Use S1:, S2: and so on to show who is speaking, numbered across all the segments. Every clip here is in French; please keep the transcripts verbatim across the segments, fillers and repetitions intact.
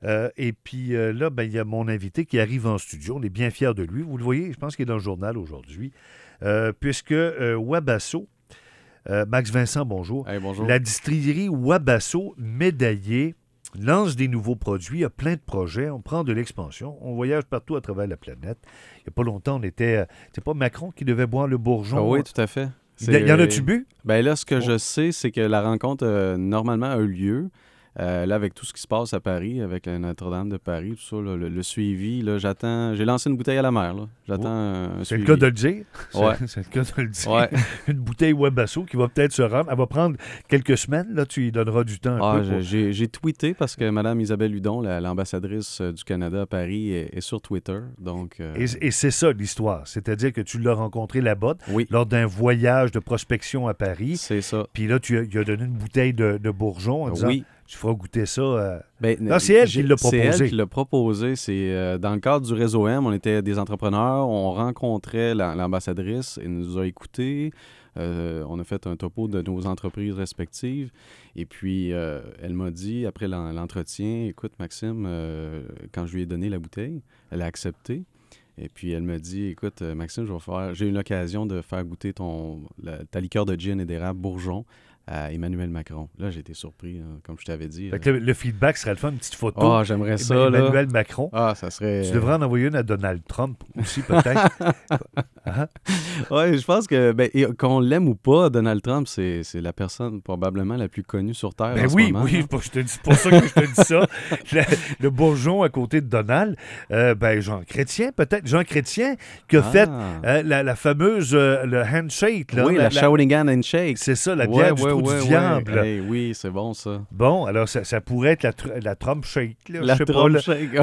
S1: Euh, et puis euh, là, ben, il y a mon invité qui arrive en studio. On est bien fiers de lui. Vous le voyez, je pense qu'il est dans le journal aujourd'hui. Euh, puisque euh, Wabasso, euh, Max Vincent, bonjour.
S2: Hey, bonjour.
S1: La distillerie Wabasso, médaillée, lance des nouveaux produits, a plein de projets, on prend de l'expansion, on voyage partout à travers la planète. Il n'y a pas longtemps, on était... euh, c'est pas Macron qui devait boire le bourgeon?
S2: Ah oui, tout à fait.
S1: Il y, y en a-tu bu?
S2: Ben là, ce que
S1: Oh.
S2: je sais, c'est que la rencontre, euh, normalement, a eu lieu. Euh, là, avec tout ce qui se passe à Paris, avec la Notre-Dame de Paris, tout ça, là, le, le suivi, là, j'attends... J'ai lancé une bouteille à la mer, là. J'attends un, un
S1: C'est
S2: suivi.
S1: le cas de le dire.
S2: Ouais.
S1: C'est, c'est le cas de le dire.
S2: Ouais.
S1: Une bouteille Wabasso qui va peut-être se rendre. Elle va prendre quelques semaines. Là, tu y donneras du temps un
S2: Ah,
S1: peu. Pour...
S2: j'ai, j'ai tweeté parce que Mme Isabelle Hudon, la, l'ambassadrice du Canada à Paris, est, est sur Twitter. Donc, euh...
S1: et, et c'est ça l'histoire. C'est-à-dire que tu l'as rencontré là-bas
S2: oui.
S1: lors d'un voyage de prospection à Paris.
S2: C'est ça.
S1: Puis là, tu lui as donné une bouteille de, de bourgeon en disant...
S2: Oui.
S1: Tu feras goûter ça. Euh...
S2: Ben,
S1: non, c'est elle qui l'a proposé.
S2: C'est elle qui l'a proposé. C'est, euh, dans le cadre du réseau M, on était des entrepreneurs, on rencontrait la, l'ambassadrice, elle nous a écoutés, euh, on a fait un topo de nos entreprises respectives. Et puis, euh, elle m'a dit, après l'entretien, écoute, Maxime, euh, quand je lui ai donné la bouteille, elle a accepté. Et puis, elle m'a dit, écoute, Maxime, je vais faire, j'ai eu l'occasion de faire goûter ton, la, ta liqueur de gin et d'érable Bourgeon à Emmanuel Macron. Là, j'ai été surpris, hein, comme je t'avais dit.
S1: Fait que le, le feedback serait le fun, une petite photo.
S2: Ah, oh, j'aimerais ça, là.
S1: Emmanuel Macron.
S2: Ah, ça serait...
S1: Tu devrais en envoyer une à Donald Trump aussi, peut-être. uh-huh.
S2: Oui, je pense que, ben, et, qu'on l'aime ou pas, Donald Trump, c'est, c'est la personne probablement la plus connue sur Terre
S1: ben
S2: en
S1: oui,
S2: ce moment.
S1: Oui, oui, c'est pour ça que je te dis ça. Le, le bourgeon à côté de Donald, euh, ben Jean Chrétien, peut-être. Jean Chrétien qui a ah. fait euh, la, la fameuse, euh, le handshake. Là,
S2: oui, la, la Shawinigan handshake.
S1: C'est ça, la bière
S2: ouais,
S1: du
S2: ouais,
S1: trou
S2: ouais,
S1: du diable.
S2: Ouais. Hey, oui, c'est bon, ça.
S1: Bon, alors ça, ça pourrait être la, la Trump shake. Là,
S2: la
S1: je sais
S2: Trump
S1: pas,
S2: shake.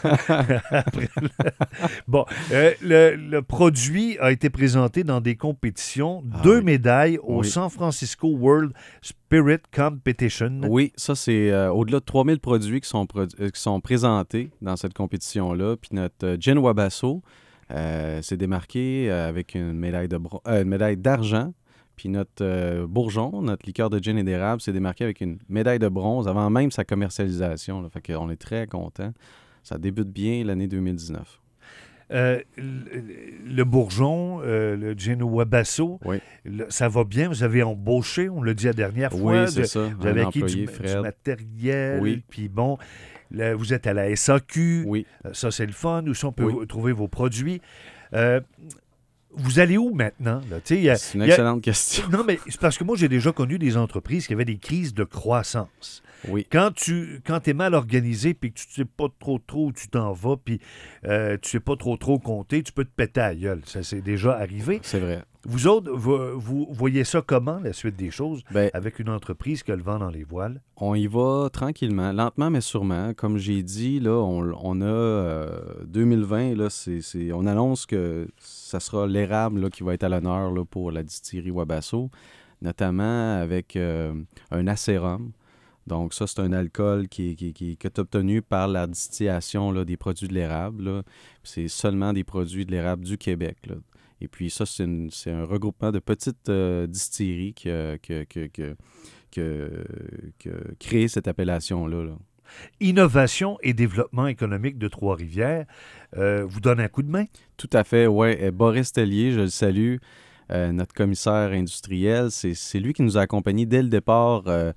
S1: Après, bon, euh, le, le produit a été présenté dans des compétitions, ah, deux oui. médailles au oui. San Francisco World Spirit Competition.
S2: Oui, ça, c'est euh, au-delà de trois mille produits qui sont, produ- qui sont présentés dans cette compétition-là. Puis notre euh, Gin Wabasso euh, s'est démarqué euh, avec une médaille, de bro- euh, une médaille d'argent. Puis notre euh, Bourgeon, notre liqueur de gin et d'érable, s'est démarqué avec une médaille de bronze avant même sa commercialisation. Là. Fait qu'on est très contents. Ça débute bien l'année deux mille dix-neuf.
S1: Euh, le, le Bourgeon, euh, le gin Wabasso,
S2: oui.
S1: le, ça va bien. Vous avez embauché, on l'a dit la dernière fois.
S2: Oui, c'est de, ça.
S1: Vous avez acquis du, du matériel.
S2: Oui.
S1: Puis bon, là, vous êtes à la S A Q.
S2: Oui.
S1: Euh, ça, c'est le fun. Où on peut
S2: oui.
S1: trouver vos produits. Euh, Vous allez où maintenant? Là?
S2: Y a, c'est une excellente
S1: a...
S2: question.
S1: Non, mais c'est parce que moi, j'ai déjà connu des entreprises qui avaient des crises de croissance.
S2: Oui.
S1: Quand tu quand es mal organisé puis que tu ne sais pas trop trop où tu t'en vas puis euh, tu ne sais pas trop trop compter, tu peux te péter à la gueule. Ça, c'est déjà arrivé.
S2: C'est vrai.
S1: Vous autres, vous, vous voyez ça comment, la suite des choses,
S2: ben,
S1: avec une entreprise qui a le vent dans les voiles?
S2: On y va tranquillement, lentement mais sûrement. Comme j'ai dit, là, on, on a euh, deux mille vingt, là, c'est, c'est, on annonce que ça sera l'érable là, qui va être à l'honneur là, pour la distillerie Wabasso, notamment avec euh, un acérum. Donc ça, c'est un alcool qui, qui, qui, qui est obtenu par la distillation là, des produits de l'érable. Là. C'est seulement des produits de l'érable du Québec, là. Et puis ça, c'est, une, c'est un regroupement de petites euh, distilleries qui a, qui, qui, qui, qui, qui a créé cette appellation-là. Là.
S1: Innovation et développement économique de Trois-Rivières euh, vous donne un coup de main?
S2: Tout à fait, oui. Boris Tellier, je le salue, euh, notre commissaire industriel. C'est, c'est lui qui nous a accompagnés dès le départ euh,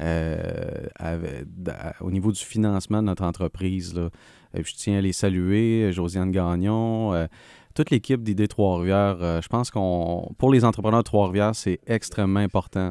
S2: euh, avec, à, au niveau du financement de notre entreprise, là. Et puis, je tiens à les saluer, Josiane Gagnon, euh, toute l'équipe d'Idées Trois-Rivières. Euh, je pense qu'on, pour les entrepreneurs de Trois-Rivières, c'est extrêmement important.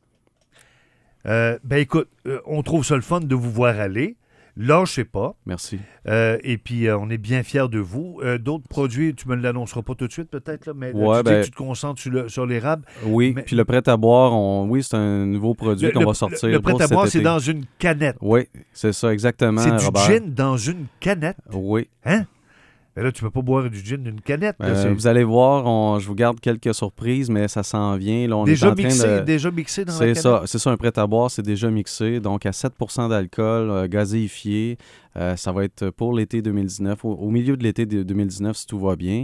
S1: Euh, ben écoute, euh, on trouve ça le fun de vous voir aller. Lâchez pas.
S2: Merci.
S1: Euh, et puis, euh, on est bien fiers de vous. Euh, d'autres produits, tu me l'annonceras pas tout de suite peut-être, là, mais
S2: ouais,
S1: tu
S2: ben,
S1: dis que tu te concentres sur, le, sur l'érable.
S2: Oui,
S1: mais...
S2: puis le prêt-à-boire, on... oui, c'est un nouveau produit
S1: le,
S2: qu'on
S1: le,
S2: va sortir.
S1: Le, le prêt-à-boire, c'est dans une canette.
S2: Oui, c'est ça, exactement,
S1: c'est du
S2: Robert.
S1: gin dans une canette.
S2: Oui.
S1: Hein? Mais là, tu ne peux pas boire du gin d'une canette. Là,
S2: euh, vous allez voir, on, je vous garde quelques surprises, mais ça s'en vient. Là, on
S1: déjà,
S2: est en
S1: mixé,
S2: train de...
S1: déjà mixé dans
S2: c'est
S1: la canette?
S2: Ça, c'est ça, un prêt-à-boire, c'est déjà mixé. Donc, à sept pour cent d'alcool, euh, gazéifié. Euh, ça va être pour l'été deux mille dix-neuf, au, au milieu de l'été deux mille dix-neuf, si tout va bien.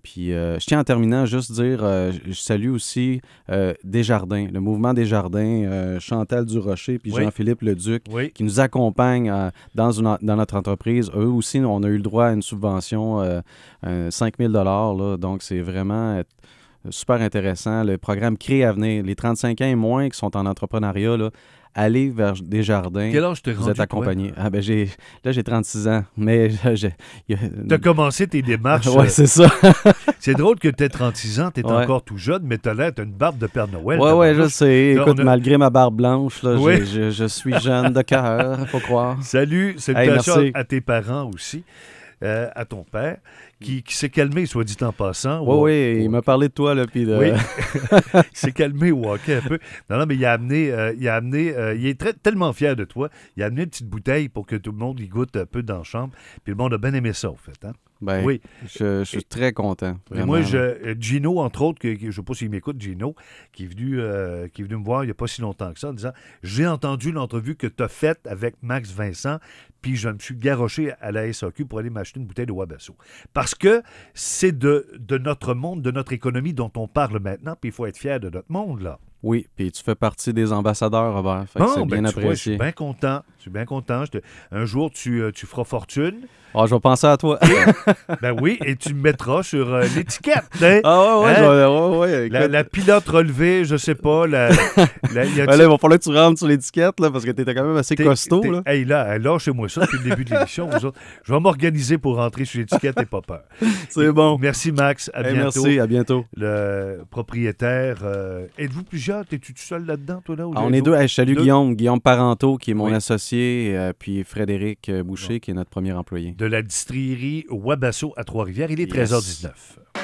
S2: Puis euh, je tiens en terminant juste dire, euh, je salue aussi euh, Desjardins, le mouvement Desjardins, euh, Chantal Durocher puis
S1: Oui.
S2: Jean-Philippe Leduc,
S1: Oui.
S2: qui nous accompagnent euh, dans, une, dans notre entreprise. Eux aussi, on a eu le droit à une subvention, euh, euh, cinq mille dollars, là, donc c'est vraiment... Euh, super intéressant. Le programme Créer Avenir, les trente-cinq ans et moins qui sont en entrepreneuriat, là, allez vers Desjardins.
S1: Quel âge t'es
S2: Vous
S1: rendu,
S2: êtes accompagné. Ah, ben j'ai, là, j'ai trente-six ans, mais j'ai...
S1: Tu as commencé tes démarches.
S2: Oui,
S1: euh,
S2: c'est ça.
S1: c'est drôle que tu aies trente-six ans, tu es
S2: Ouais.
S1: encore tout jeune, mais tu as l'air, tu as une barbe de Père Noël.
S2: Oui, oui, je
S1: tabarnouche.
S2: sais.
S1: Là,
S2: Écoute,
S1: on a-
S2: malgré ma barbe blanche, là,
S1: Oui.
S2: je, je- je suis jeune de cœur, faut croire.
S1: Salut, salutations
S2: merci.
S1: à tes parents aussi, euh, à ton père, qui, qui s'est calmé, soit dit en passant.
S2: Oui,
S1: au-
S2: oui, il
S1: au-
S2: m'a parlé de toi, là, puis de...
S1: Oui, il s'est calmé au hockey un peu. Non, non, mais il a amené, euh, il a amené, euh, il est très, tellement fier de toi. Il a amené une petite bouteille pour que tout le monde y goûte un peu dans la chambre. Puis le monde a bien aimé ça, en fait. Hein?
S2: Ben,
S1: Oui.
S2: je, je suis très content.
S1: Et
S2: Vraiment,
S1: moi, je,
S2: là.
S1: euh, Gino, entre autres, que, que- je ne sais pas s'il m'écoute, Gino, qui est, venu, euh, qui est venu me voir il n'y a pas si longtemps que ça, en disant « J'ai entendu l'entrevue que tu as faite avec Max Vincent, puis je me suis garoché à la S A Q pour aller m'acheter une bouteille de Wabasso. » Parce que c'est de, de notre monde, de notre économie dont on parle maintenant, puis il faut être fier de notre monde, là.
S2: Oui, puis tu fais partie des ambassadeurs, Robert. Fait que
S1: Bon,
S2: c'est bien
S1: ben, tu vois, je suis
S2: apprécié.
S1: bien content. Je suis bien content. Je te- Un jour, tu, euh, tu feras fortune.
S2: Ah, je vais penser à toi.
S1: Ben oui, et tu me mettras sur euh, l'étiquette. Hein?
S2: Ah ouais, ouais,
S1: Hein?
S2: je vais- ouais, ouais,
S1: La,
S2: écoute.
S1: la pilote relevée, je sais pas. La, la- y a-
S2: Ben là, il va falloir que tu rentres sur l'étiquette, là, parce que t'étais quand même assez
S1: t'es-
S2: costaud,
S1: t'es-
S2: là.
S1: Hey, là, lâchez-moi ça depuis le début de l'émission. vous autres. Je vais m'organiser pour rentrer sur l'étiquette et pas peur.
S2: C'est bon.
S1: Merci, Max. À
S2: Hey,
S1: bientôt.
S2: merci, à bientôt.
S1: Le propriétaire. euh, Êtes-vous plusieurs? T'es-tu tout seul là-dedans, toi, là? ou
S2: Ah,
S1: les
S2: on est
S1: autres?
S2: deux. Hey, je salue
S1: Deux.
S2: Guillaume, Guillaume Parenteau, qui est mon
S1: Oui.
S2: associé, euh, puis Frédéric euh, Boucher,
S1: Bon.
S2: qui est notre premier employé.
S1: De la distillerie Wabasso à Trois-Rivières. Il est
S2: Yes.
S1: treize heures dix-neuf.